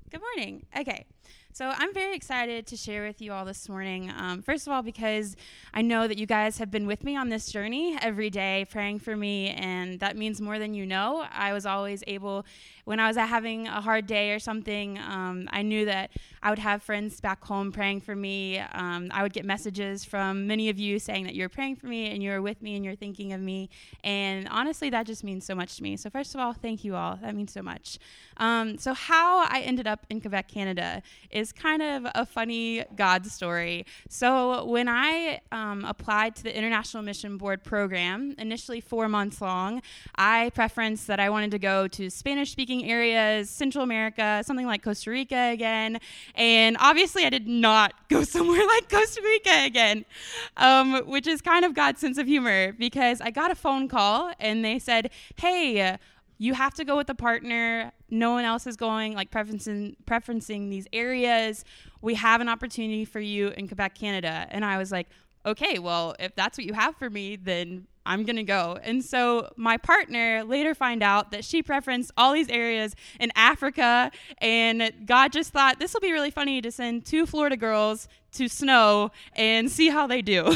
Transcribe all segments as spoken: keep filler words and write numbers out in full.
Good morning. Okay, so I'm very excited to share with you all this morning. Um, first of all, because I know that you guys have been with me on this journey every day, praying for me, and that means more than you know. I was always able, when I was having a hard day or something, um, I knew that I would have friends back home praying for me. Um, I would get messages from many of you saying that you're praying for me and you're with me and you're thinking of me. And honestly, that just means so much to me. So first of all, thank you all. That means so much. Um, so how I ended up in Quebec, Canada is kind of a funny God story. So when I um, applied to the International Mission Board program, initially four months long, I preferenced that I wanted to go to Spanish-speaking areas, Central America, something like Costa Rica again. And obviously I did not go somewhere like Costa Rica again, um, which is kind of God's sense of humor, because I got a phone call and they said, hey, you have to go with a partner. No one else is going, like preferencing, preferencing these areas. We have an opportunity for you in Quebec, Canada. And I was like, okay, well, if that's what you have for me, then I'm going to go. And so my partner later find out that she preferenced all these areas in Africa. And God just thought this will be really funny to send two Florida girls to snow and see how they do.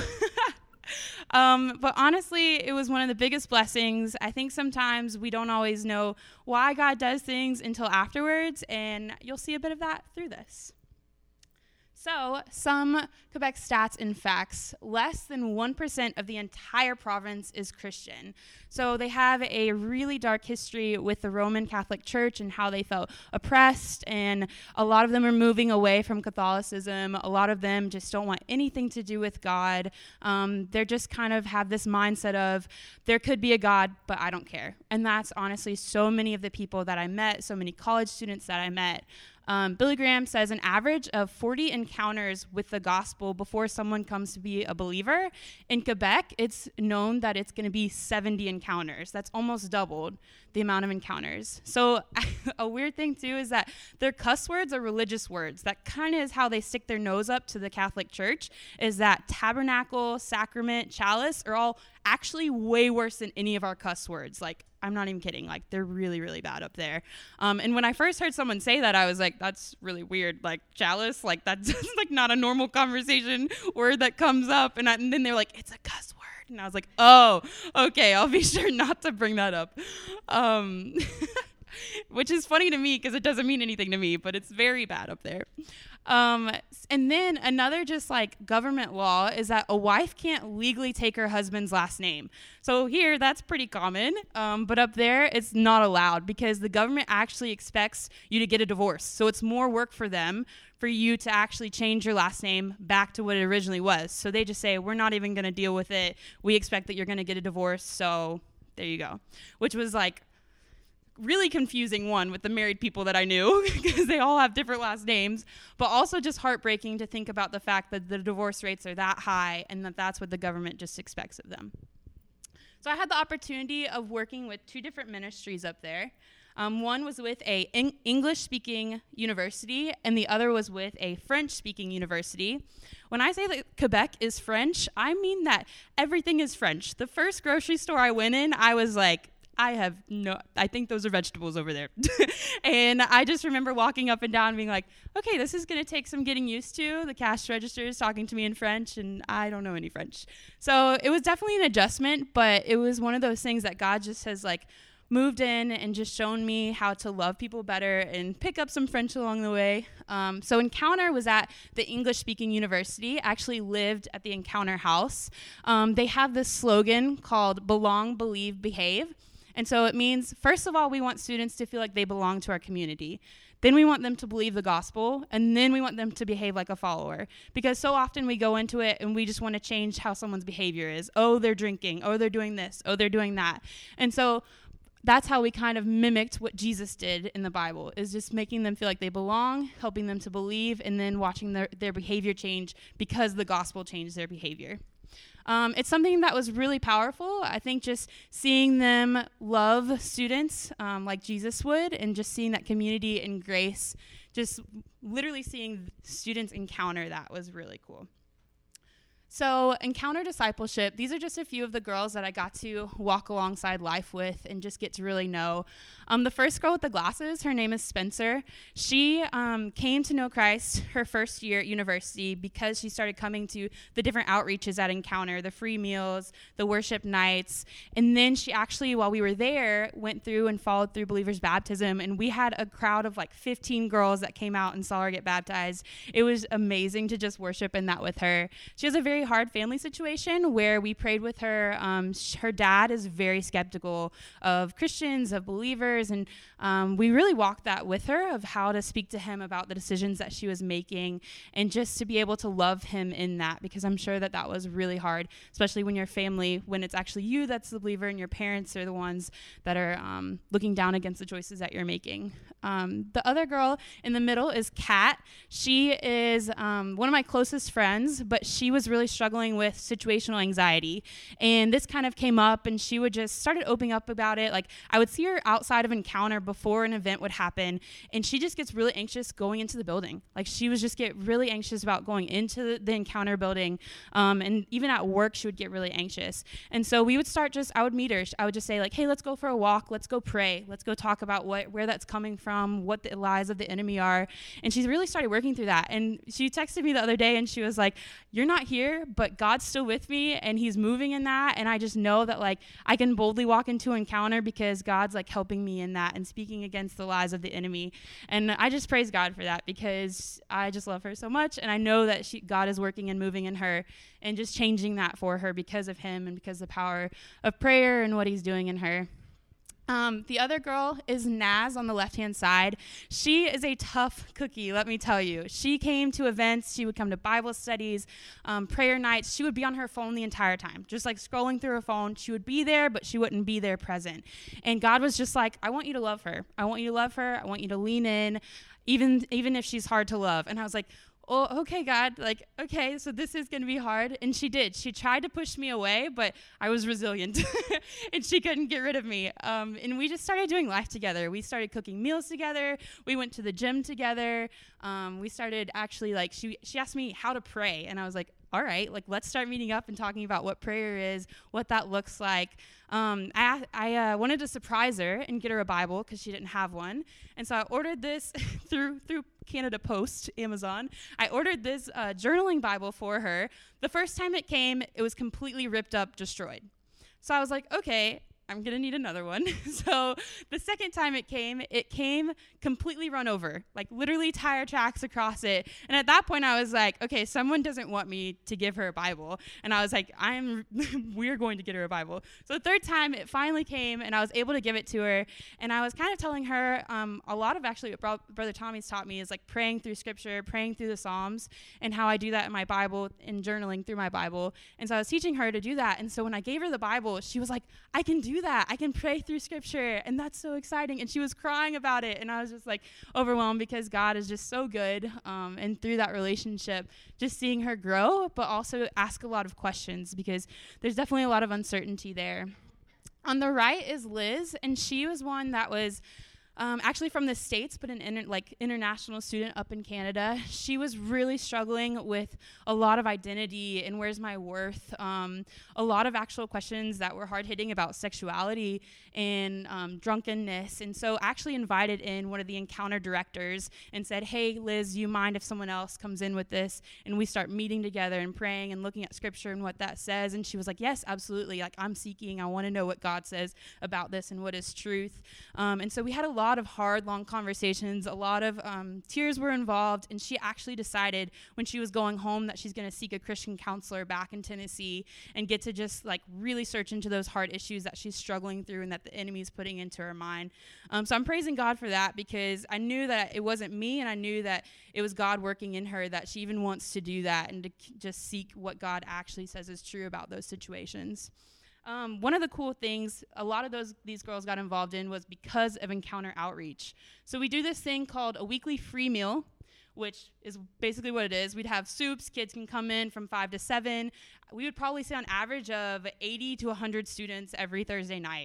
Um, but honestly, it was one of the biggest blessings. I think sometimes we don't always know why God does things until afterwards, and you'll see a bit of that through this. So, some Quebec stats and facts: less than one percent of the entire province is Christian. So they have a really dark history with the Roman Catholic Church and how they felt oppressed, and a lot of them are moving away from Catholicism. A lot of them just don't want anything to do with God. Um, they're just kind of have this mindset of, there could be a God, but I don't care. And that's honestly so many of the people that I met, so many college students that I met. Um, Billy Graham says an average of forty encounters with the gospel before someone comes to be a believer. In Quebec, it's known that it's going to be seventy encounters. That's almost doubled the amount of encounters. So a weird thing, too, is that their cuss words are religious words. That kind of is how they stick their nose up to the Catholic Church, is that tabernacle, sacrament, chalice are all actually way worse than any of our cuss words. Like, I'm not even kidding. Like, they're really, really bad up there. Um, and when I first heard someone say that, I was like, that's really weird. Like, chalice, like, that's just, like, not a normal conversation word that comes up. And, I, and then they're like, it's a cuss word. And I was like, oh, okay, I'll be sure not to bring that up. Um, which is funny to me because it doesn't mean anything to me, but it's very bad up there. Um, and then another just like government law is that a wife can't legally take her husband's last name. So here, that's pretty common, um, but up there, it's not allowed because the government actually expects you to get a divorce. So it's more work for them for you to actually change your last name back to what it originally was. So they just say, we're not even going to deal with it. We expect that you're going to get a divorce. So there you go, which was like really confusing one with the married people that I knew because they all have different last names, but also just heartbreaking to think about the fact that the divorce rates are that high and that that's what the government just expects of them. So I had the opportunity of working with two different ministries up there. Um, one was with a en- English-speaking university, and the other was with a French-speaking university. When I say that Quebec is French, I mean that everything is French. The first grocery store I went in, I was like, I have no, I think those are vegetables over there. And I just remember walking up and down being like, okay, this is going to take some getting used to. The cash register is talking to me in French, and I don't know any French. So it was definitely an adjustment, but it was one of those things that God just has like moved in and just shown me how to love people better and pick up some French along the way. Um, so Encounter was at the English-speaking university. I actually lived at the Encounter house. Um, they have this slogan called Belong, Believe, Behave. And so it means, first of all, we want students to feel like they belong to our community. Then we want them to believe the gospel, and then we want them to behave like a follower. Because so often we go into it and we just want to change how someone's behavior is. Oh, they're drinking. Oh, they're doing this. Oh, they're doing that. And so that's how we kind of mimicked what Jesus did in the Bible, is just making them feel like they belong, helping them to believe, and then watching their, their behavior change because the gospel changed their behavior. Um, it's something that was really powerful. I think just seeing them love students um, like Jesus would, and just seeing that community and grace, just literally seeing students encounter that was really cool. So Encounter Discipleship, these are just a few of the girls that I got to walk alongside life with and just get to really know. Um, the first girl with the glasses, her name is Spencer. She um, came to know Christ her first year at university because she started coming to the different outreaches at Encounter, the free meals, the worship nights. And then she actually, while we were there, went through and followed through Believer's Baptism. And we had a crowd of like fifteen girls that came out and saw her get baptized. It was amazing to just worship in that with her. She has a very hard family situation where we prayed with her. Um, sh- her dad is very skeptical of Christians, of believers, and um, we really walked that with her of how to speak to him about the decisions that she was making and just to be able to love him in that, because I'm sure that that was really hard, especially when your family, when it's actually you that's the believer and your parents are the ones that are um, looking down against the choices that you're making. Um, the other girl in the middle is Kat. She is um, one of my closest friends, but she was really struggling with situational anxiety. And this kind of came up, and she would just started opening up about it. Like, I would see her outside of Encounter before an event would happen, and she just gets really anxious going into the building. Like, she was just get really anxious about going into the Encounter building. Um, and even at work, she would get really anxious. And so we would start just, I would meet her. I would just say, like, hey, let's go for a walk. Let's go pray. Let's go talk about what where that's coming from, what the lies of the enemy are. And she really started working through that. And she texted me the other day, and she was like, you're not here, but God's still with me, and he's moving in that. And I just know that, like, I can boldly walk into Encounter because God's, like, helping me in that and speaking against the lies of the enemy. And I just praise God for that, because I just love her so much. And I know that she, God is working and moving in her and just changing that for her because of him and because of the power of prayer and what he's doing in her. Um, the other girl is Naz on the left-hand side. She is a tough cookie, let me tell you. She came to events. She would come to Bible studies, um, prayer nights. She would be on her phone the entire time, just like scrolling through her phone. She would be there, but she wouldn't be there present. And God was just like, I want you to love her. I want you to love her. I want you to lean in, even, even if she's hard to love. And I was like, oh, okay, God, like, okay, so this is going to be hard. And she did. She tried to push me away, but I was resilient, and she couldn't get rid of me. Um, and we just started doing life together. We started cooking meals together. We went to the gym together. Um, we started actually, like, she, she asked me how to pray, and I was like, all right, like, let's start meeting up and talking about what prayer is, what that looks like. Um, I, I uh, wanted to surprise her and get her a Bible because she didn't have one. And so I ordered this through through Canada Post, Amazon. I ordered this uh, journaling Bible for her. The first time it came, it was completely ripped up, destroyed. So I was like, okay, I'm going to need another one. So the second time it came, it came completely run over, like literally tire tracks across it. And at that point, I was like, okay, someone doesn't want me to give her a Bible. And I was like, I'm, we're going to get her a Bible. So the third time it finally came, and I was able to give it to her. And I was kind of telling her um, a lot of actually what Bro- Brother Tommy's taught me is like praying through scripture, praying through the Psalms, and how I do that in my Bible and journaling through my Bible. And so I was teaching her to do that. And so when I gave her the Bible, she was like, I can do that. I can pray through scripture, and that's so exciting. And she was crying about it, and I was just like overwhelmed because God is just so good. Um, and through that relationship, just seeing her grow, but also ask a lot of questions because there's definitely a lot of uncertainty there. On the right is Liz, and she was one that was Um, actually from the States, but an inter- like international student up in Canada. She was really struggling with a lot of identity and where's my worth, um, a lot of actual questions that were hard-hitting about sexuality and um, drunkenness. And so actually invited in one of the Encounter directors and said, hey, Liz, you mind if someone else comes in with this? And we start meeting together and praying and looking at scripture and what that says. And she was like, yes, absolutely. Like, I'm seeking. I want to know what God says about this and what is truth. Um, and so we had a lot of hard, long conversations. A lot of um, tears were involved, and she actually decided when she was going home that she's going to seek a Christian counselor back in Tennessee and get to just like really search into those hard issues that she's struggling through and that the enemy's putting into her mind. Um, so I'm praising God for that because I knew that it wasn't me, and I knew that it was God working in her, that she even wants to do that and to k- just seek what God actually says is true about those situations. Um, one of the cool things a lot of those these girls got involved in was because of Encounter Outreach. So we do this thing called a weekly free meal, which is basically what it is. We'd have soups. Kids can come in from five to seven. We would probably say on average of eighty to one hundred students every Thursday night.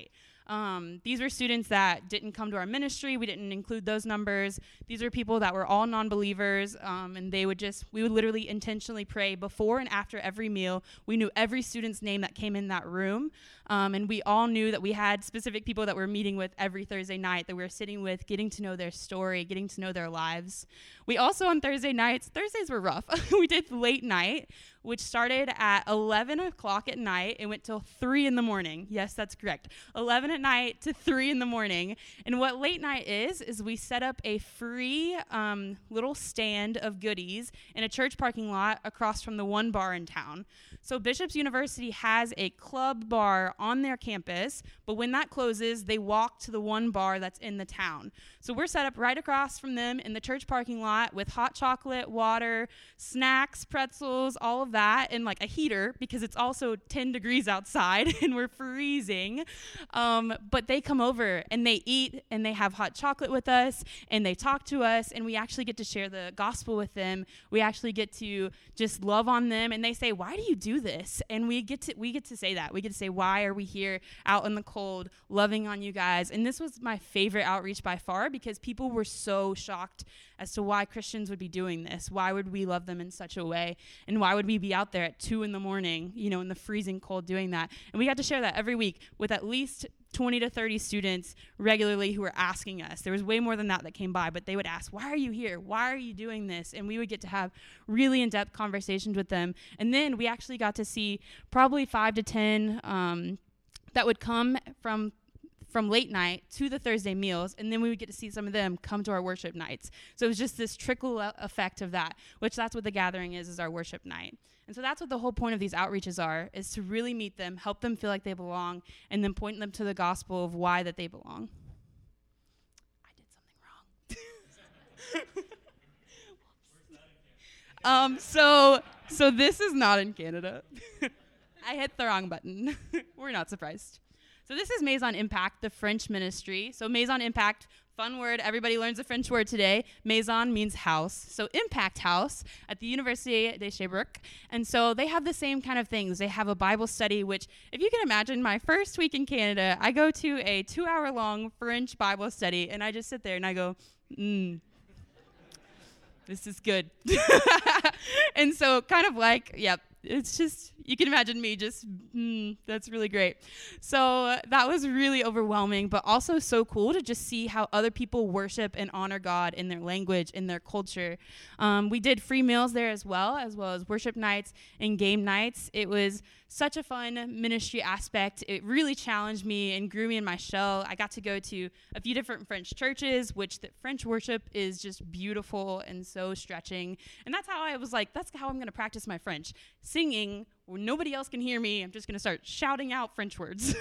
Um, these were students that didn't come to our ministry. We didn't include those numbers. These were people that were all non-believers, um, and they would just, we would literally intentionally pray before and after every meal. We knew every student's name that came in that room, um, and we all knew that we had specific people that we're meeting with every Thursday night, that we were sitting with, getting to know their story, getting to know their lives. We also, on Thursday nights, Thursdays were rough. We did late night, which started at eleven o'clock at night and went till three in the morning. Yes, that's correct. eleven at night to three in the morning. And what late night is, is we set up a free um, little stand of goodies in a church parking lot across from the one bar in town. So Bishop's University has a club bar on their campus, but when that closes, they walk to the one bar that's in the town. So we're set up right across from them in the church parking lot with hot chocolate, water, snacks, pretzels, all of that, and like a heater because it's also ten degrees outside and we're freezing. Um, but they come over and they eat and they have hot chocolate with us and they talk to us and we actually get to share the gospel with them. We actually get to just love on them and they say, "Why do you do this?" And we get to we get to say that. We get to say, "Why are we here out in the cold loving on you guys?" And this was my favorite outreach by far because people were so shocked as to why Christians would be doing this. Why would we love them in such a way? And why would we be out there at two in the morning, you know, in the freezing cold doing that? And we got to share that every week with at least twenty to thirty students regularly who were asking us. There was way more than that that came by, but they would ask, "Why are you here? Why are you doing this?" And we would get to have really in-depth conversations with them. And then we actually got to see probably five to ten um, that would come from from late night to the Thursday meals, and then we would get to see some of them come to our worship nights. So it was just this trickle effect of that, which that's what the gathering is, is our worship night. And so that's what the whole point of these outreaches are, is to really meet them, help them feel like they belong, and then point them to the gospel of why that they belong. I did something wrong. um, so, so this is not in Canada. I hit the wrong button. We're not surprised. So this is Maison Impact, the French ministry. So Maison Impact, fun word. Everybody learns a French word today. Maison means house. So Impact House at the Université de Sherbrooke. And so they have the same kind of things. They have a Bible study, which if you can imagine, my first week in Canada, I go to a two-hour-long French Bible study, and I just sit there and I go, mm, this is good. And so kind of like, yep. It's just, you can imagine me just, mm, that's really great. So uh, that was really overwhelming, but also so cool to just see how other people worship and honor God in their language, in their culture. Um, we did free meals there as well, as well as worship nights and game nights. It was such a fun ministry aspect. It really challenged me and grew me in my shell. I got to go to a few different French churches, which the French worship is just beautiful and so stretching. And that's how I was like, that's how I'm going to practice my French. Singing when nobody else can hear me. I'm just going to start shouting out French words.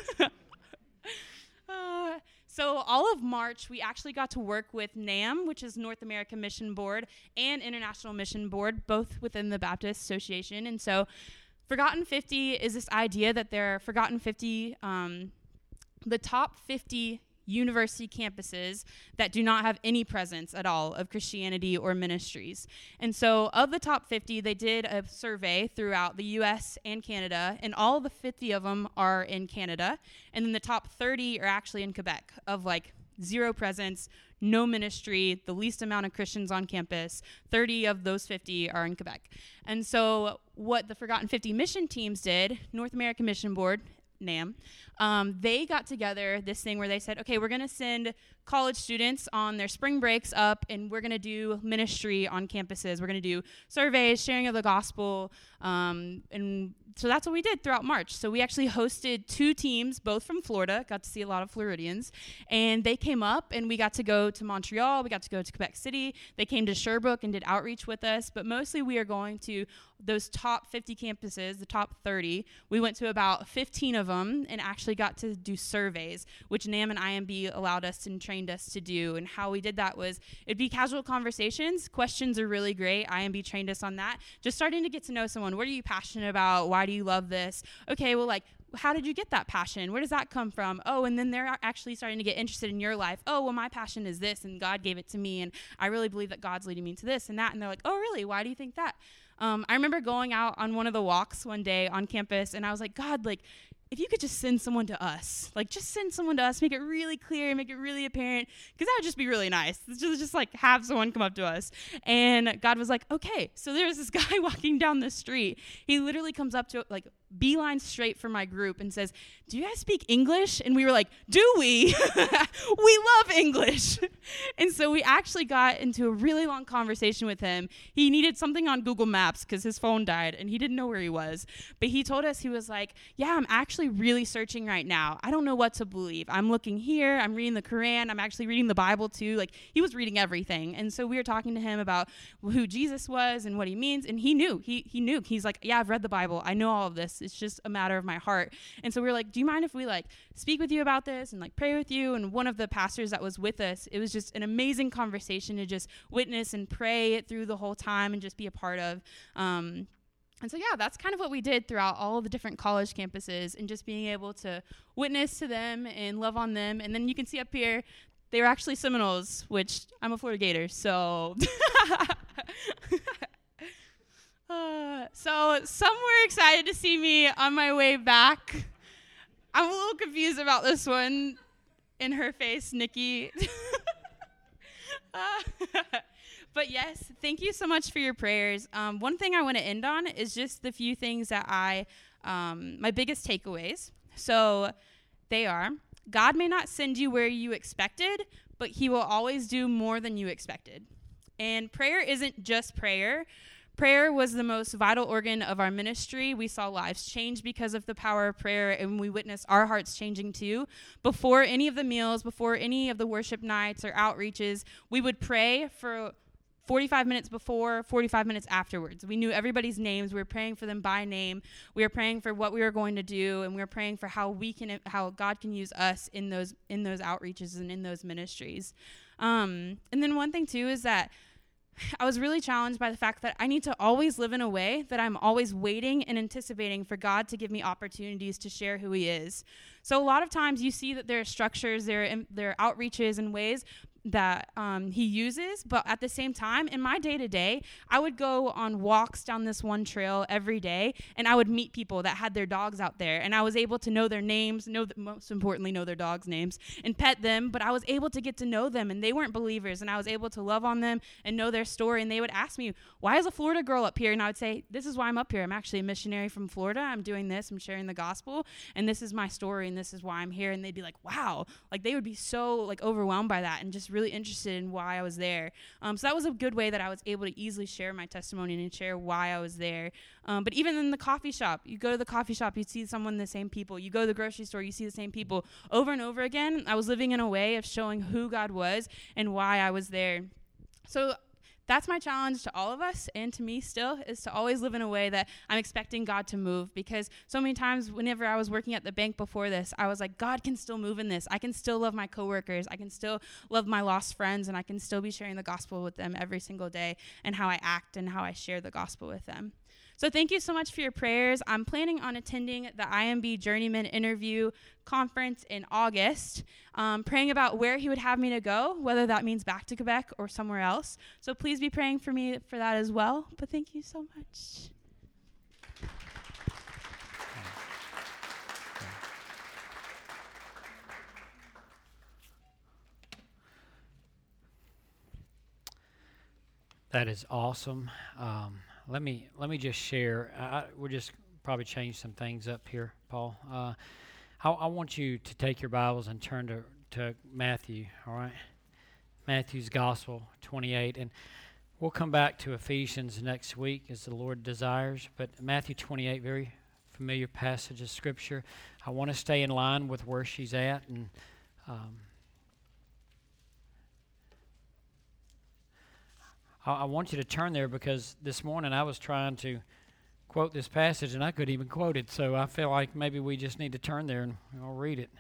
uh, so all of March, we actually got to work with NAM, which is North American Mission Board, and International Mission Board, both within the Baptist Association. And so Forgotten fifty is this idea that there are Forgotten fifty, um, the top fifty university campuses that do not have any presence at all of Christianity or ministries. And so of the top fifty, they did a survey throughout the U S and Canada, and all the fifty of them are in Canada. And then the top thirty are actually in Quebec, of like zero presence, no ministry, the least amount of Christians on campus. thirty of those fifty are in Quebec. And so what the Forgotten fifty mission teams did, North American Mission Board, NAM, um, they got together this thing where they said, okay, we're going to send college students on their spring breaks up, and we're going to do ministry on campuses. We're going to do surveys, sharing of the gospel, um, and so that's what we did throughout March. So we actually hosted two teams, both from Florida, got to see a lot of Floridians, and they came up, and we got to go to Montreal, we got to go to Quebec City, they came to Sherbrooke and did outreach with us, but mostly we are going to those top fifty campuses, the top thirty. We went to about fifteen of them and actually got to do surveys, which NAM and I M B allowed us and trained us to do. And how we did that was, it'd be casual conversations. Questions are really great. I M B trained us on that. Just starting to get to know someone. What are you passionate about? Why do you love this? Okay, well, like, how did you get that passion? Where does that come from? Oh, and then they're actually starting to get interested in your life. Oh, well, my passion is this, and God gave it to me, and I really believe that God's leading me to this and that. And they're like, oh, really? Why do you think that? Um, I remember going out on one of the walks one day on campus, and I was like, God, like, if you could just send someone to us, like just send someone to us, make it really clear, make it really apparent, because that would just be really nice. It's just, just like have someone come up to us. And God was like, okay. So there's this guy walking down the street. He literally comes up to like beeline straight for my group and says, do you guys speak English? And we were like, do we? We love English. And so we actually got into a really long conversation with him. He needed something on Google Maps because his phone died and he didn't know where he was. But he told us, he was like, yeah, I'm actually really searching right now. I don't know what to believe. I'm looking here. I'm reading the Quran. I'm actually reading the Bible too. Like he was reading everything. And so we were talking to him about who Jesus was and what he means. And he knew. He he knew. He's like, yeah, I've read the Bible. I know all of this. It's just a matter of my heart. And so we were like, do you mind if we like speak with you about this and like pray with you? And one of the pastors that was with us, it was just an amazing conversation to just witness and pray through the whole time and just be a part of. Um, and so, yeah, that's kind of what we did throughout all of the different college campuses and just being able to witness to them and love on them. And then you can see up here, they were actually Seminoles, which I'm a Florida Gator, so... Uh, so some were excited to see me on my way back. I'm a little confused about this one. In her face, Nikki. uh, but yes, thank you so much for your prayers. Um, one thing I want to end on is just the few things that I, um, my biggest takeaways. So they are, God may not send you where you expected, but he will always do more than you expected. And prayer isn't just prayer. Prayer was the most vital organ of our ministry. We saw lives change because of the power of prayer, and we witnessed our hearts changing too. Before any of the meals, before any of the worship nights or outreaches, we would pray for forty-five minutes before, forty-five minutes afterwards. We knew everybody's names. We were praying for them by name. We were praying for what we were going to do, and we were praying for how we can, how God can use us in those in those outreaches and in those ministries. Um, and then one thing too is that I was really challenged by the fact that I need to always live in a way that I'm always waiting and anticipating for God to give me opportunities to share who he is. So a lot of times you see that there are structures, there are, there are outreaches and ways that um, he uses, but at the same time, in my day-to-day, I would go on walks down this one trail every day, and I would meet people that had their dogs out there, and I was able to know their names, know th- most importantly, know their dogs' names, and pet them, but I was able to get to know them, and they weren't believers, and I was able to love on them and know their story, and they would ask me, why is a Florida girl up here? And I would say, this is why I'm up here. I'm actually a missionary from Florida. I'm doing this. I'm sharing the gospel, and this is my story, and this is why I'm here, and they'd be like, wow. Like, they would be so, like, overwhelmed by that and just really interested in why I was there. Um, so that was a good way that I was able to easily share my testimony and share why I was there. Um, but even in the coffee shop, you go to the coffee shop, you see someone, the same people. You go to the grocery store, you see the same people. Over and over again, I was living in a way of showing who God was and why I was there. So that's my challenge to all of us and to me still, is to always live in a way that I'm expecting God to move, because so many times whenever I was working at the bank before this, I was like, God can still move in this. I can still love my coworkers. I can still love my lost friends, and I can still be sharing the gospel with them every single day, and how I act and how I share the gospel with them. So thank you so much for your prayers. I'm planning on attending the I M B Journeyman Interview Conference in August, um, praying about where he would have me to go, whether that means back to Quebec or somewhere else. So please be praying for me for that as well. But thank you so much. That is awesome. Um, let me let me just share. I, we'll just probably change some things up here, Paul. Uh, I, I want you to take your Bibles and turn to, to Matthew, all right? Matthew's Gospel twenty-eight. And we'll come back to Ephesians next week as the Lord desires. But Matthew twenty-eight, very familiar passage of Scripture. I want to stay in line with where she's at. And um, I, I want you to turn there, because this morning I was trying to quote this passage and I couldn't even quote it. So I feel like maybe we just need to turn there and I'll read it.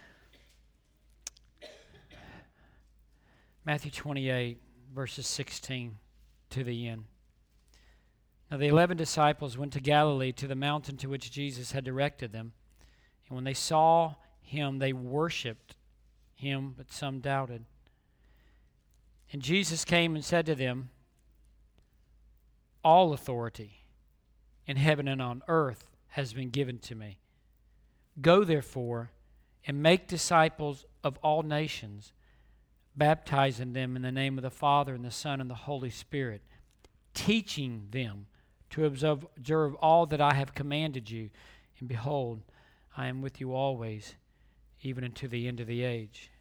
Matthew twenty-eight, verses sixteen to the end. Now the eleven disciples went to Galilee, to the mountain to which Jesus had directed them. And when they saw him, they worshipped him, but some doubted. And Jesus came and said to them, all authority in heaven and on earth has been given to me. Go therefore and make disciples of all nations, baptizing them in the name of the Father and the Son and the Holy Spirit, teaching them to observe, observe all that I have commanded you. And behold, I am with you always, even unto the end of the age.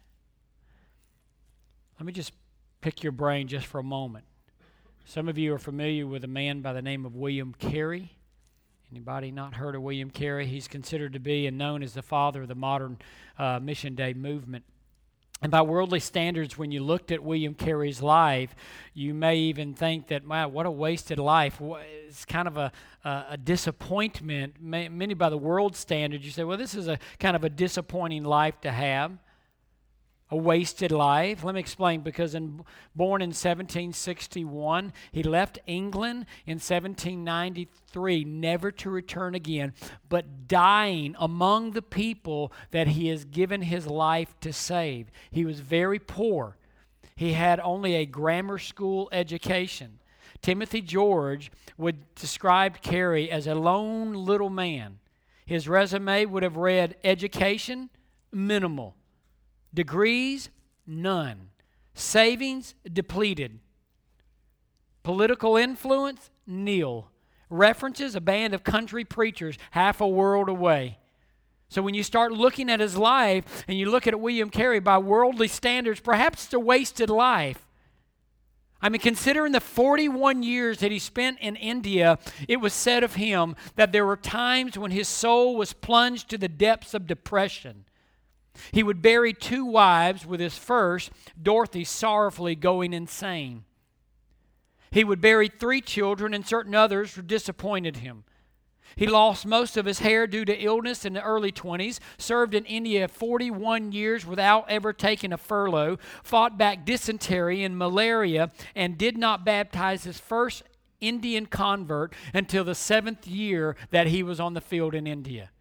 Let me just pick your brain just for a moment. Some of you are familiar with a man by the name of William Carey. Anybody not heard of William Carey? He's considered to be and known as the father of the modern uh, Mission Day movement. And by worldly standards, when you looked at William Carey's life, you may even think that, wow, what a wasted life. It's kind of a, a, a disappointment. Many by the world standards, you say, well, this is a kind of a disappointing life to have. A wasted life. Let me explain. Because in, born in seventeen sixty-one, he left England in seventeen ninety-three, never to return again, but dying among the people that he has given his life to save. He was very poor. He had only a grammar school education. Timothy George would describe Carey as a lone little man. His resume would have read education, minimal. Degrees, none. Savings, depleted. Political influence, nil. References, a band of country preachers half a world away. So when you start looking at his life and you look at William Carey by worldly standards, perhaps it's a wasted life. I mean, considering the forty-one years that he spent in India, it was said of him that there were times when his soul was plunged to the depths of depression. He would bury two wives, with his first, Dorothy, sorrowfully going insane. He would bury three children, and certain others disappointed him. He lost most of his hair due to illness in the early twenties, served in India forty-one years without ever taking a furlough, fought back dysentery and malaria, and did not baptize his first Indian convert until the seventh year that he was on the field in India.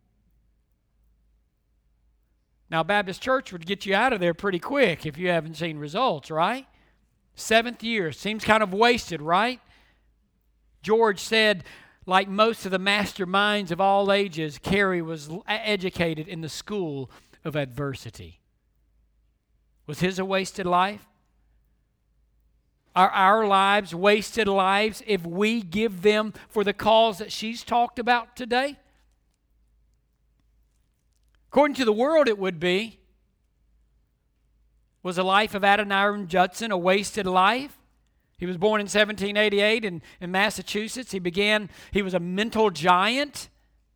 Now, Baptist Church would get you out of there pretty quick if you haven't seen results, right? Seventh year. Seems kind of wasted, right? George said, like most of the masterminds of all ages, Carey was educated in the school of adversity. Was his a wasted life? Are our lives wasted lives if we give them for the cause that she's talked about today? According to the world, it would be. Was the life of Adoniram Judson a wasted life? He was born in seventeen eighty-eight in, in Massachusetts. He began, he was a mental giant.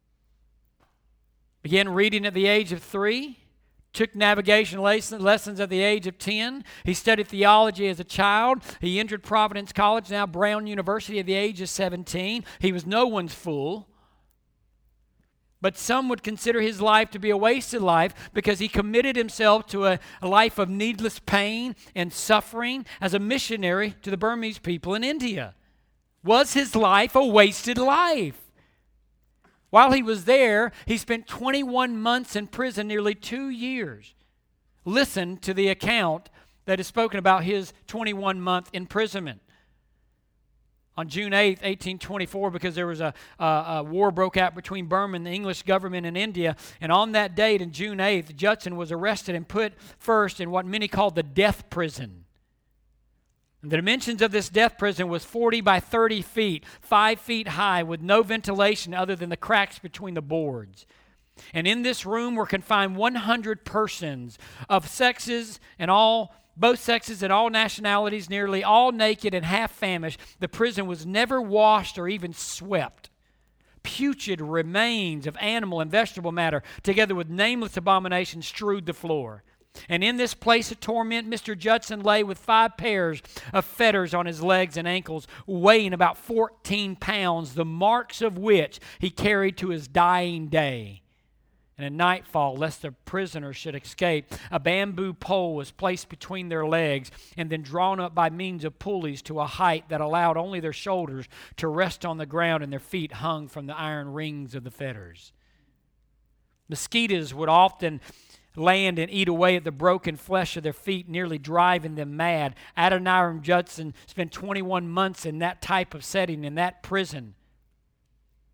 Began reading at the age of three. Took navigation lessons at the age of ten. He studied theology as a child. He entered Providence College, now Brown University, at the age of seventeen. He was no one's fool. But some would consider his life to be a wasted life because he committed himself to a, a life of needless pain and suffering as a missionary to the Burmese people in India. Was his life a wasted life? While he was there, he spent twenty-one months in prison, nearly two years. Listen to the account that is spoken about his twenty-one-month imprisonment. On June eighth, eighteen twenty-four, because there was a, a, a war broke out between Burma and the English government in India. And on that date, in June eighth, Judson was arrested and put first in what many called the death prison. And the dimensions of this death prison was forty by thirty feet, five feet high, with no ventilation other than the cracks between the boards. And in this room were confined one hundred persons of sexes and all Both sexes and all nationalities, nearly all naked and half famished. The prison was never washed or even swept. Putrid remains of animal and vegetable matter, together with nameless abominations, strewed the floor. And in this place of torment, Mister Judson lay with five pairs of fetters on his legs and ankles, weighing about fourteen pounds, the marks of which he carried to his dying day. And at nightfall, lest the prisoners should escape, a bamboo pole was placed between their legs and then drawn up by means of pulleys to a height that allowed only their shoulders to rest on the ground and their feet hung from the iron rings of the fetters. Mosquitoes would often land and eat away at the broken flesh of their feet, nearly driving them mad. Adoniram Judson spent twenty-one months in that type of setting, in that prison.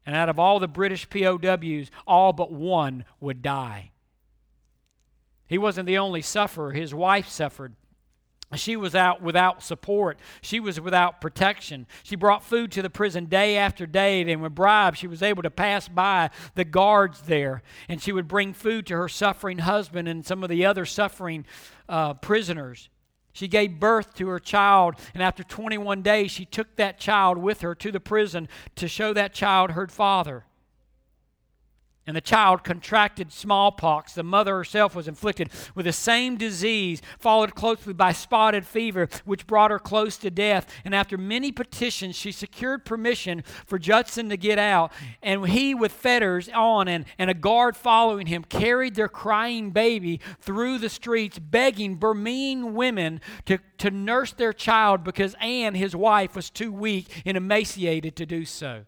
And out of all the British P O Ws, all but one would die. He wasn't the only sufferer. His wife suffered. She was out without support. She was without protection. She brought food to the prison day after day, and with bribes she was able to pass by the guards there, and she would bring food to her suffering husband and some of the other suffering uh, prisoners. She gave birth to her child, and after twenty-one days she took that child with her to the prison to show that child her father. And the child contracted smallpox. The mother herself was inflicted with the same disease, followed closely by spotted fever, which brought her close to death. And after many petitions, she secured permission for Judson to get out. And he, with fetters on and, and a guard following him, carried their crying baby through the streets, begging Burmese women to, to nurse their child because Anne, his wife, was too weak and emaciated to do so.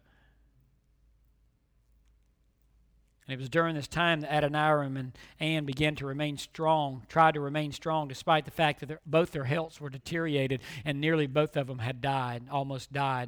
And it was during this time that Adoniram and Anne began to remain strong, tried to remain strong, despite the fact that both their healths were deteriorated and nearly both of them had died, almost died.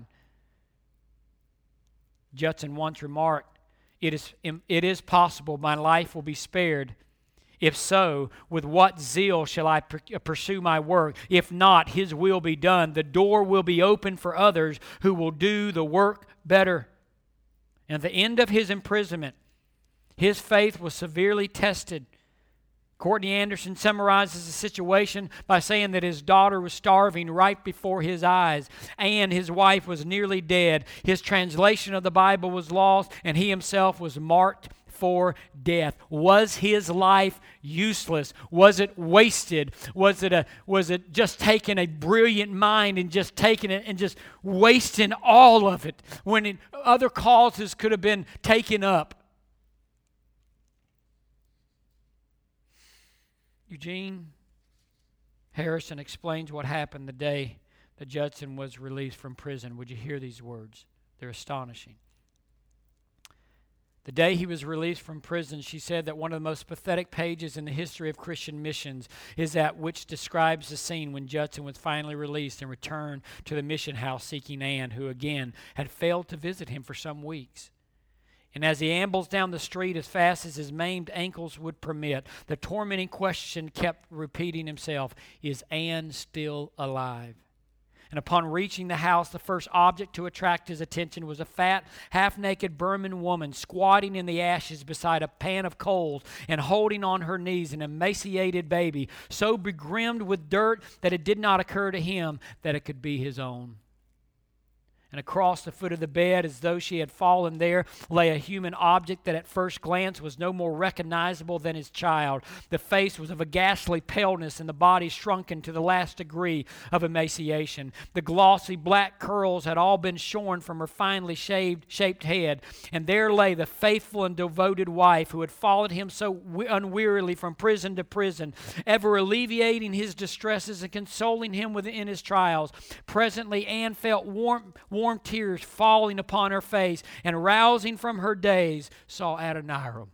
Judson once remarked, it is, it is possible my life will be spared. If so, with what zeal shall I pursue my work? If not, His will be done. The door will be open for others who will do the work better. And at the end of his imprisonment, his faith was severely tested. Courtney Anderson summarizes the situation by saying that his daughter was starving right before his eyes, and his wife was nearly dead. His translation of the Bible was lost, and he himself was marked for death. Was his life useless? Was it wasted? Was it a was it just taking a brilliant mind and just taking it and just wasting all of it when it, other causes could have been taken up? Eugene Harrison explains what happened the day that Judson was released from prison. Would you hear these words? They're astonishing. The day he was released from prison, she said that one of the most pathetic pages in the history of Christian missions is that which describes the scene when Judson was finally released and returned to the mission house seeking Anne, who again had failed to visit him for some weeks. And as he ambles down the street as fast as his maimed ankles would permit, the tormenting question kept repeating himself, is Anne still alive? And upon reaching the house, the first object to attract his attention was a fat, half-naked Burman woman squatting in the ashes beside a pan of coals and holding on her knees an emaciated baby, so begrimed with dirt that it did not occur to him that it could be his own. And across the foot of the bed, as though she had fallen there, lay a human object that at first glance was no more recognizable than his child. The face was of a ghastly paleness, and the body shrunken to the last degree of emaciation. The glossy black curls had all been shorn from her finely shaved, shaped head, and there lay the faithful and devoted wife who had followed him so unwearily from prison to prison, ever alleviating his distresses and consoling him within his trials. Presently, Anne felt warm, warm tears falling upon her face, and rousing from her daze, saw Adoniram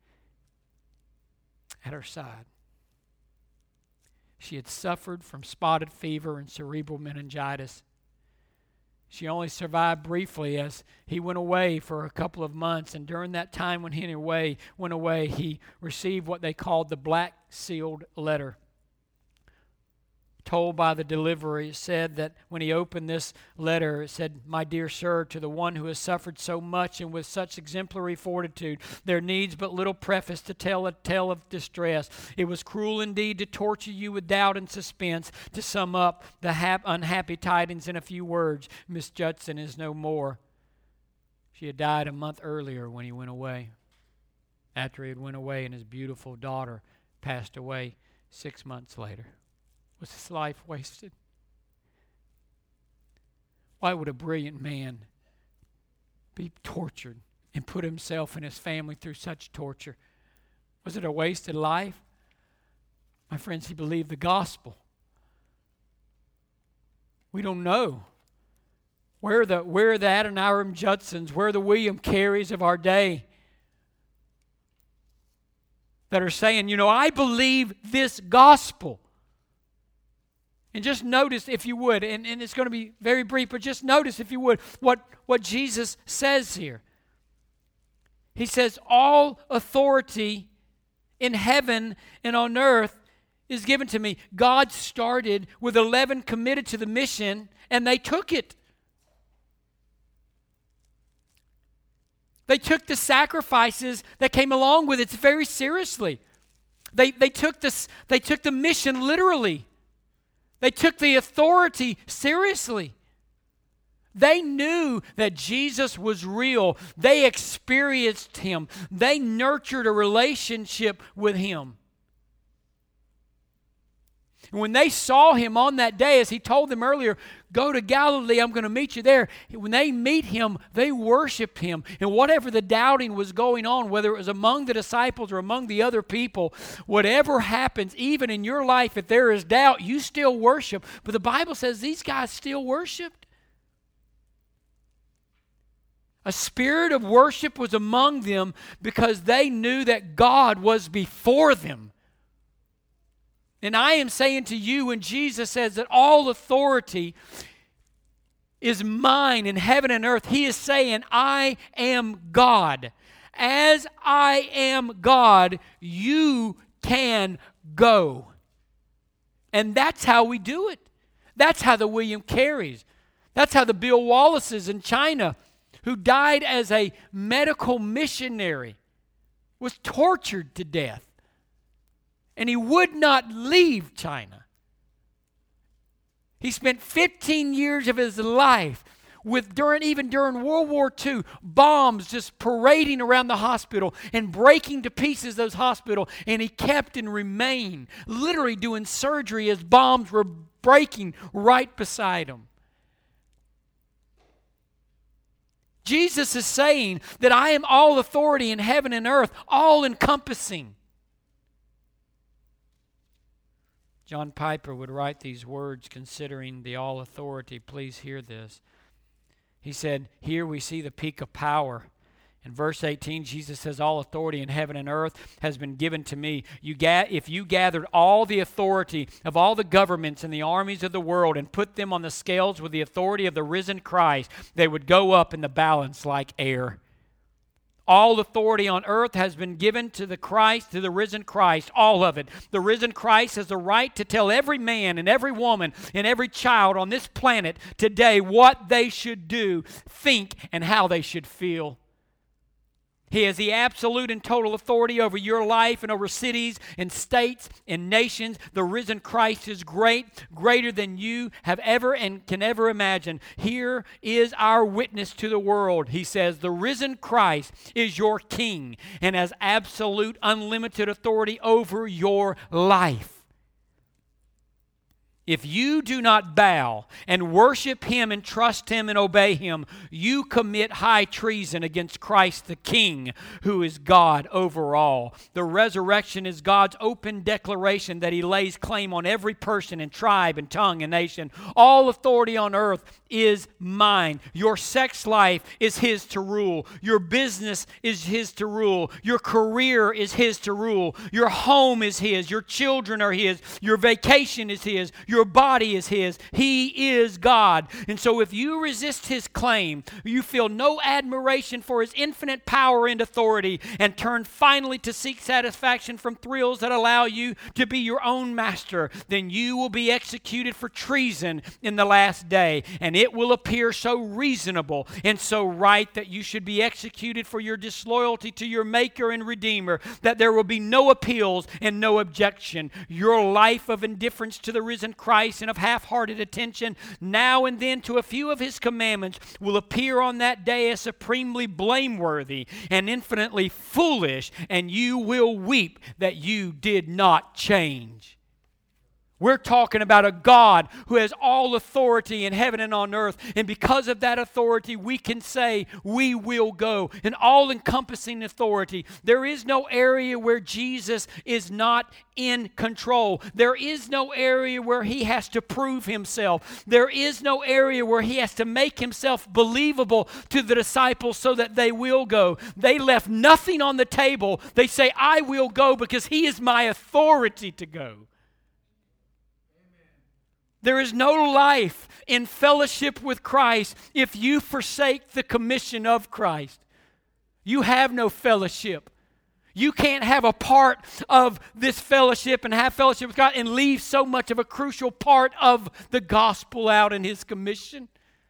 at her side. She had suffered from spotted fever and cerebral meningitis. She only survived briefly as he went away for a couple of months, and during that time when he away, went away, he received what they called the black sealed letter. Told by the deliverer, it said that when he opened this letter, it said, "My dear sir, to the one who has suffered so much and with such exemplary fortitude, there needs but little preface to tell a tale of distress. It was cruel indeed to torture you with doubt and suspense. To sum up the hap- unhappy tidings in a few words, Miss Judson is no more." She had died a month earlier when he went away. After he had went away, and his beautiful daughter passed away six months later. Was his life wasted? Why would a brilliant man be tortured and put himself and his family through such torture? Was it a wasted life? My friends, he believed the gospel. We don't know. Where are the, where are the Adoniram Judsons? Where are the William Careys of our day that are saying, you know, I believe this gospel? And just notice, if you would, and, and it's going to be very brief, but just notice, if you would, what, what Jesus says here. He says, all authority in heaven and on earth is given to me. God started with eleven committed to the mission, and they took it. They took the sacrifices that came along with it very seriously. They, they, took this, they took the mission literally. They took the authority seriously. They knew that Jesus was real. They experienced Him. They nurtured a relationship with Him. And when they saw Him on that day, as He told them earlier, go to Galilee, I'm going to meet you there. When they meet Him, they worship Him. And whatever the doubting was going on, whether it was among the disciples or among the other people, whatever happens, even in your life, if there is doubt, you still worship. But the Bible says these guys still worshiped. A spirit of worship was among them because they knew that God was before them. And I am saying to you, when Jesus says that all authority is mine in heaven and earth, He is saying, I am God. As I am God, you can go. And that's how we do it. That's how the William Careys, that's how the Bill Wallaces in China, who died as a medical missionary, was tortured to death. And he would not leave China. He spent fifteen years of his life with during even during World War Two, bombs just parading around the hospital and breaking to pieces those hospitals. And he kept and remained, literally doing surgery as bombs were breaking right beside him. Jesus is saying that I am all authority in heaven and earth, all encompassing. John Piper would write these words considering the all authority. Please hear this. He said, here we see the peak of power. In verse eighteen, Jesus says, all authority in heaven and earth has been given to me. You ga- if you gathered all the authority of all the governments and the armies of the world and put them on the scales with the authority of the risen Christ, they would go up in the balance like air. All authority on earth has been given to the Christ, to the risen Christ, all of it. The risen Christ has the right to tell every man and every woman and every child on this planet today what they should do, think, and how they should feel. He has the absolute and total authority over your life and over cities and states and nations. The risen Christ is great, greater than you have ever and can ever imagine. Here is our witness to the world. He says, the risen Christ is your King and has absolute, unlimited authority over your life. If you do not bow and worship Him and trust Him and obey Him, you commit high treason against Christ the King, who is God over all. The resurrection is God's open declaration that He lays claim on every person and tribe and tongue and nation. All authority on earth is mine. Your sex life is His to rule. Your business is His to rule. Your career is His to rule. Your home is His. Your children are His. Your vacation is His. Your body is His. He is God. And so if you resist His claim, you feel no admiration for His infinite power and authority, and turn finally to seek satisfaction from thrills that allow you to be your own master, then you will be executed for treason in the last day. And it will appear so reasonable and so right that you should be executed for your disloyalty to your Maker and Redeemer, that there will be no appeals and no objection. Your life of indifference to the risen Christ and of half-hearted attention now and then to a few of His commandments will appear on that day as supremely blameworthy and infinitely foolish, and you will weep that you did not change. We're talking about a God who has all authority in heaven and on earth. And because of that authority, we can say we will go. An all-encompassing authority. There is no area where Jesus is not in control. There is no area where He has to prove Himself. There is no area where He has to make Himself believable to the disciples so that they will go. They left nothing on the table. They say, I will go because He is my authority to go. There is no life in fellowship with Christ if you forsake the commission of Christ. You have no fellowship. You can't have a part of this fellowship and have fellowship with God and leave so much of a crucial part of the gospel out in His commission.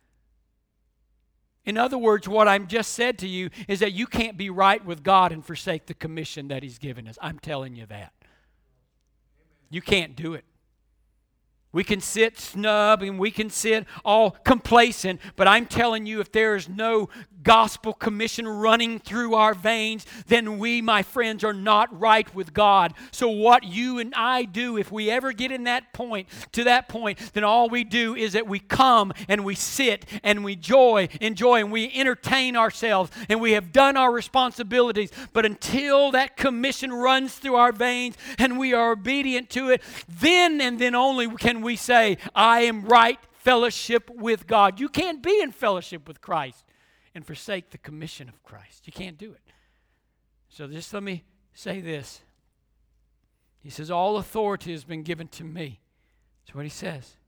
In other words, what I've just said to you is that you can't be right with God and forsake the commission that He's given us. I'm telling you that. You can't do it. We can sit snub and we can sit all complacent, but I'm telling you, if there is no gospel commission running through our veins, then we, my friends, are not right with God. So what you and I do, if we ever get in that point, to that point, then all we do is that we come and we sit and we joy, enjoy, and we entertain ourselves, and we have done our responsibilities. But until that commission runs through our veins and we are obedient to it, then and then only can we say, I am right fellowship with God. You can't be in fellowship with Christ and forsake the commission of Christ. You can't do it. So just let me say this. He says, all authority has been given to me. That's what He says.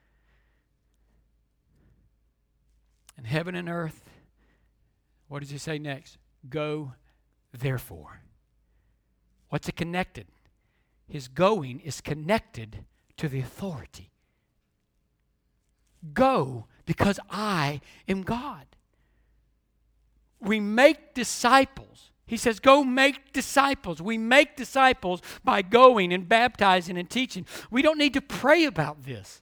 In heaven and earth, what does He say next? Go, therefore. What's it connected? His going is connected to the authority. Go, because I am God. We make disciples. He says, go make disciples. We make disciples by going and baptizing and teaching. We don't need to pray about this.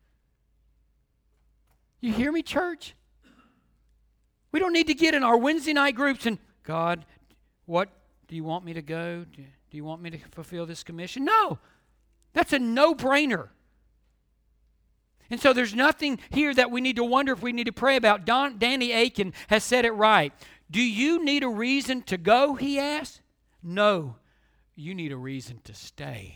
You hear me, church? We don't need to get in our Wednesday night groups and, God, what do you want me to go? Do you want me to fulfill this commission? No. That's a no-brainer. And so there's nothing here that we need to wonder if we need to pray about. Don, Danny Aiken has said it right. Do you need a reason to go, he asked? No, you need a reason to stay.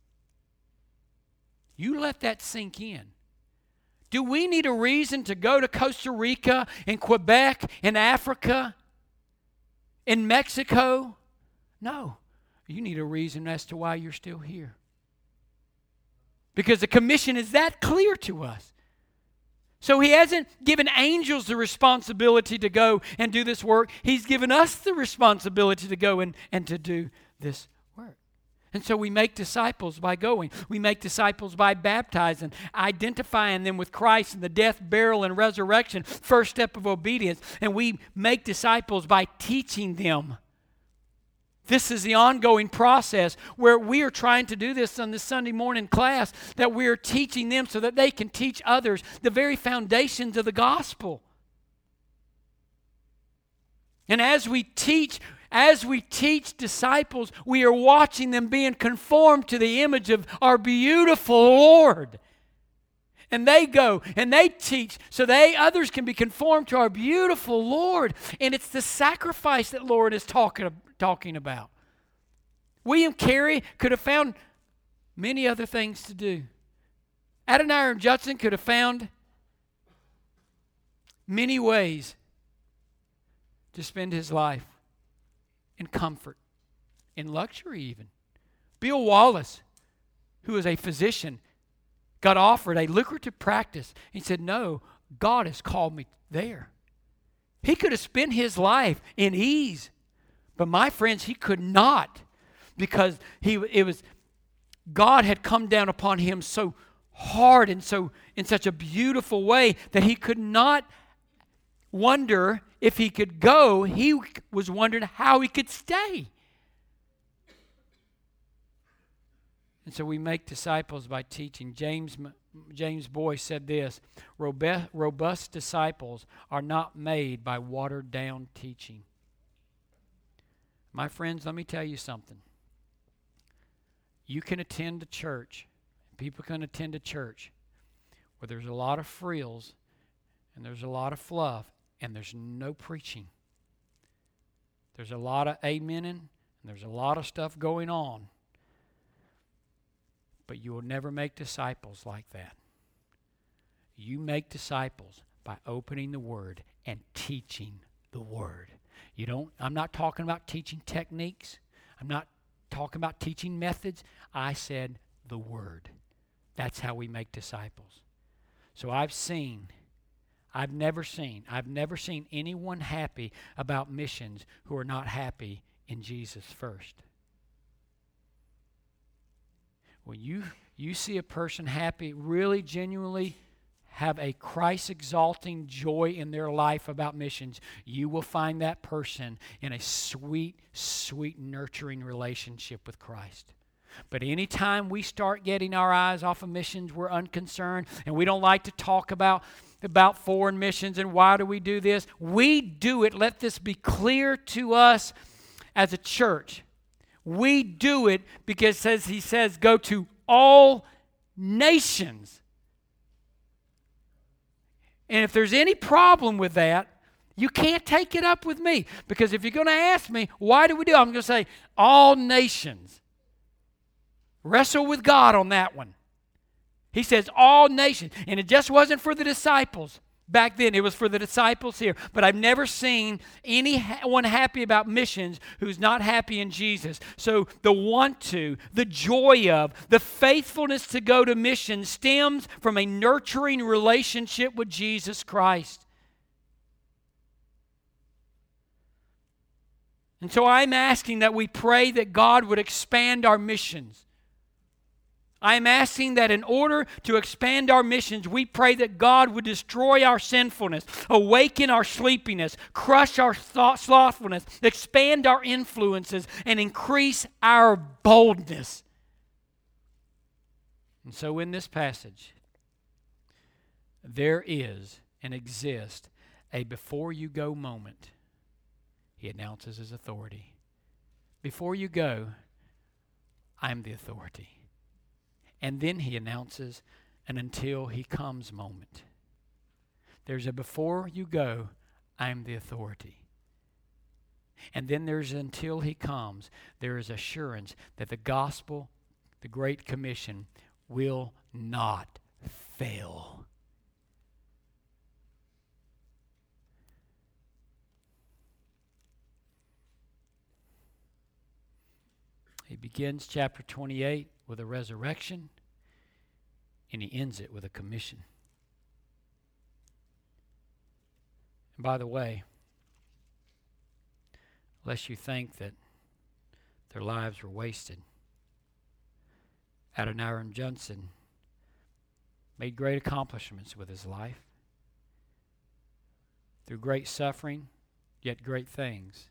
You let that sink in. Do we need a reason to go to Costa Rica and Quebec and Africa and Mexico? No, you need a reason as to why you're still here. Because the commission is that clear to us. So He hasn't given angels the responsibility to go and do this work. He's given us the responsibility to go and, and to do this work. And so we make disciples by going. We make disciples by baptizing, identifying them with Christ in the death, burial, and resurrection, first step of obedience. And we make disciples by teaching them. This is the ongoing process where we are trying to do this on the Sunday morning class, that we are teaching them so that they can teach others the very foundations of the gospel. And as we teach, as we teach disciples, we are watching them being conformed to the image of our beautiful Lord. And they go and they teach so they others can be conformed to our beautiful Lord. And it's the sacrifice that Lord is talking about. talking about. William Carey could have found many other things to do. Adoniram Judson could have found many ways to spend his life in comfort, in luxury even. Bill Wallace, who is a physician, got offered a lucrative practice. He said, no, God has called me there. He could have spent his life in ease. But my friends, he could not, because he it was God had come down upon him so hard and so in such a beautiful way that he could not wonder if he could go. He was wondering how he could stay. And so we make disciples by teaching. James James Boyce said this: robust, robust disciples are not made by watered down teaching. My friends, let me tell you something. You can attend a church, people can attend a church where there's a lot of frills and there's a lot of fluff and there's no preaching. There's a lot of amening and there's a lot of stuff going on. But you will never make disciples like that. You make disciples by opening the Word and teaching the Word. You don't, I'm not talking about teaching techniques. I'm not talking about teaching methods. I said the Word. That's how we make disciples. So I've seen, I've never seen, I've never seen anyone happy about missions who are not happy in Jesus first. When you, you see a person happy, really genuinely have a Christ-exalting joy in their life about missions, you will find that person in a sweet, sweet, nurturing relationship with Christ. But anytime we start getting our eyes off of missions, we're unconcerned, and we don't like to talk about, about foreign missions and why do we do this. We do it, let this be clear to us as a church. We do it because says he says, go to all nations. And if there's any problem with that, you can't take it up with me. Because if you're going to ask me, why do we do it? I'm going to say, all nations. Wrestle with God on that one. He says, all nations. And it just wasn't for the disciples back then. It was for the disciples here. But I've never seen anyone happy about missions who's not happy in Jesus. So the want to, the joy of, the faithfulness to go to mission stems from a nurturing relationship with Jesus Christ. And so I'm asking that we pray that God would expand our missions. I am asking that in order to expand our missions, we pray that God would destroy our sinfulness, awaken our sleepiness, crush our thought, slothfulness, expand our influences, and increase our boldness. And so in this passage, there is and exists a before you go moment. He announces his authority. Before you go, I'm the authority. And then he announces an until he comes moment. There's a before you go, I'm the authority. And then there's until he comes, there is assurance that the gospel, the Great Commission, will not fail. He begins chapter twenty-eight with a resurrection, and he ends it with a commission. And by the way, lest you think that their lives were wasted, Adoniram Judson made great accomplishments with his life. Through great suffering, yet great things.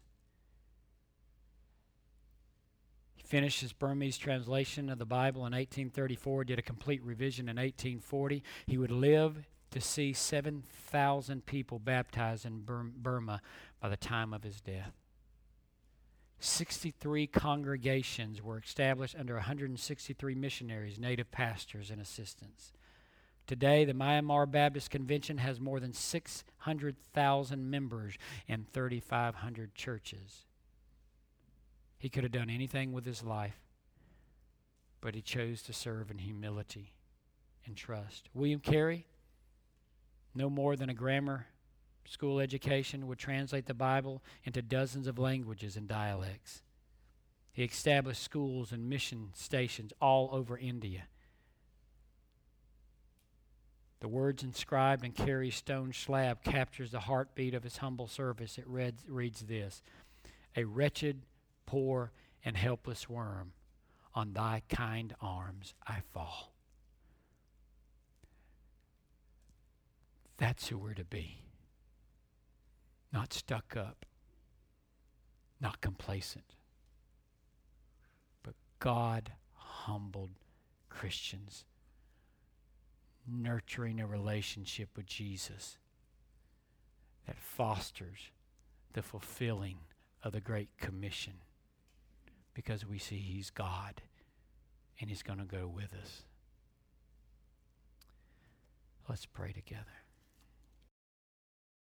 Finished his Burmese translation of the Bible in eighteen thirty-four, did a complete revision in eighteen forty. He would live to see seven thousand people baptized in Burma by the time of his death. sixty-three congregations were established under one hundred sixty-three missionaries, native pastors, and assistants. Today, the Myanmar Baptist Convention has more than six hundred thousand members and thirty-five hundred churches. He could have done anything with his life, but he chose to serve in humility and trust. William Carey, no more than a grammar school education, would translate the Bible into dozens of languages and dialects. He established schools and mission stations all over India. The words inscribed in Carey's stone slab captures the heartbeat of his humble service. It read, reads this: a wretched, poor, and helpless worm, on thy kind arms I fall. That's who we're to be. Not stuck up, not complacent, but God-humbled Christians, nurturing a relationship with Jesus that fosters the fulfilling of the Great Commission, because we see he's God and he's going to go with us. Let's pray together.